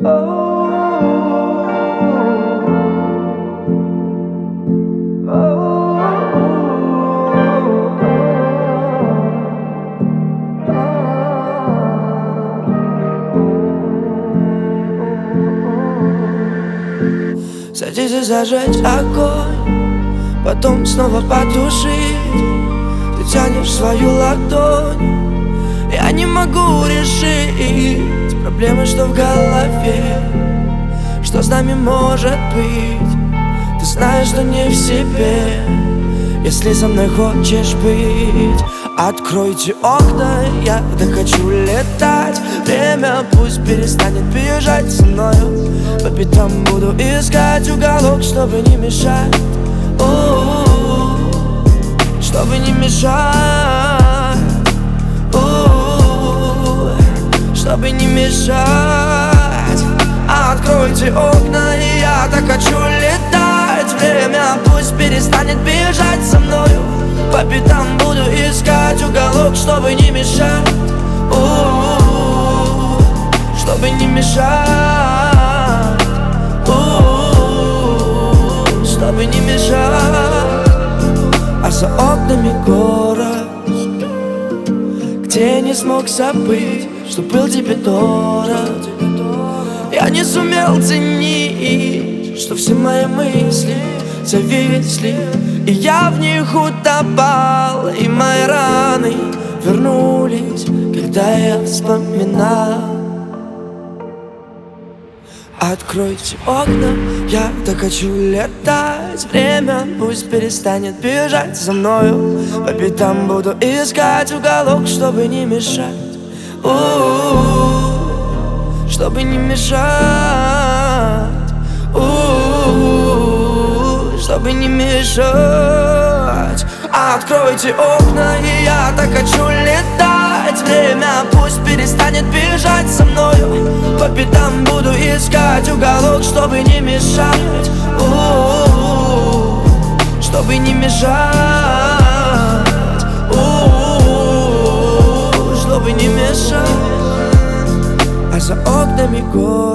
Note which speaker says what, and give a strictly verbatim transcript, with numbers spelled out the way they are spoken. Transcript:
Speaker 1: Садись и зажечь огонь, потом снова потушить. Ты тянешь свою ладонь, я не могу решить проблемы, что в голове, что с нами может быть. Ты знаешь, что не в себе, если со мной хочешь быть. Откройте окна, я так хочу летать. Время пусть перестанет бежать со мною. По пятам буду искать уголок, чтобы не мешать. У-у-у, чтобы не мешать. У-у-у, чтобы не мешать. Откройте окна, и я так хочу летать. Время пусть перестанет бежать со мною. По пятам буду искать уголок, чтобы не мешать. У-у-у, чтобы не мешать. У-у-у, чтобы не мешать. А за окнами город, где не смог забыть, что был тебе дорог. Я не сумел ценить, что все мои мысли зависли, и я в них утопал. И мои раны вернулись, когда я вспоминал. Откройте окна, я так хочу летать. Время пусть перестанет бежать за мною. По пятам буду искать уголок, чтобы не мешать. У-у-у, чтобы не мешать. У-у-у, чтобы не мешать. Откройте окна, и я так хочу летать. Время пусть перестанет бежать со мною. По пятам буду искать уголок, чтобы не мешать. У-у-у, чтобы не мешать. У-у-у, чтобы не мешать. А за окнами город.